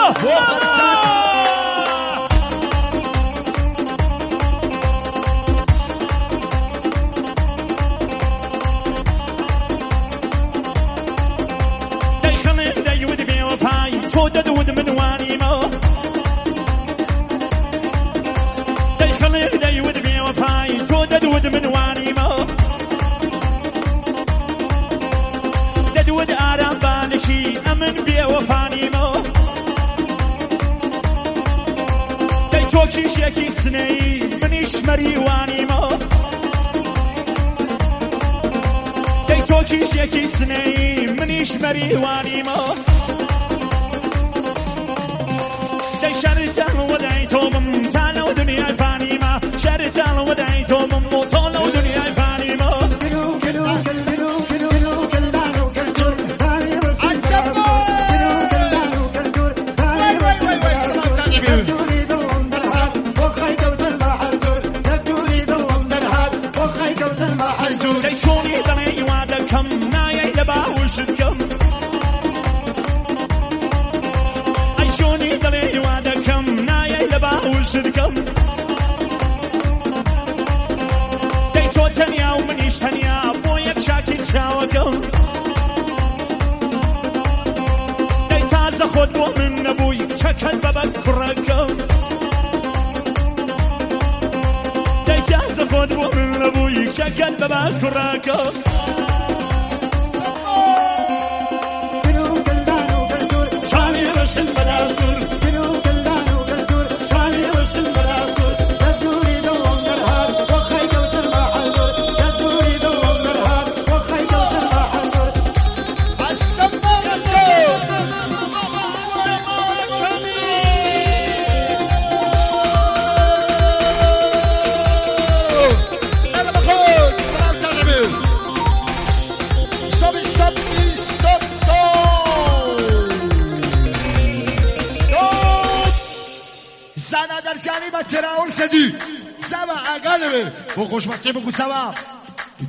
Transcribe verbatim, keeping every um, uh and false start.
دود من واني ما داي خلي داي ود بي وفاي تو دود من واني ما دود آرام بالشي امن بي وفاني ما داي توكشي شيكي سني منيش مري واني ما داي توكشي شيكي سني منيش مري واني ما شرطان ودعيتهم تعالوا دنيا فاني ما شرطان ودعيتهم طالوا دنيا فاني ما كلو كلو كلو كلو كلو كلو كلو عالسبا وي وي وي وي سلام تاني تريدون بالحال وخي كوت المحزور تريدون بالحال وخي كوت المحزور ليشوني ضني وعدكم نايا لبا وشدكم وشدكم داي تو تنيا ومنيش تنيا بويك شاكي تشاوكم داي تازا خود بو من ابويك شكل بابك فرقم داي تازا خود بو من ابويك شكل بابك فرقم شالي رشد بداسور زنه در جنی بچه را اون سدی سبا اگه نمی بو خوشبختی بگو سبا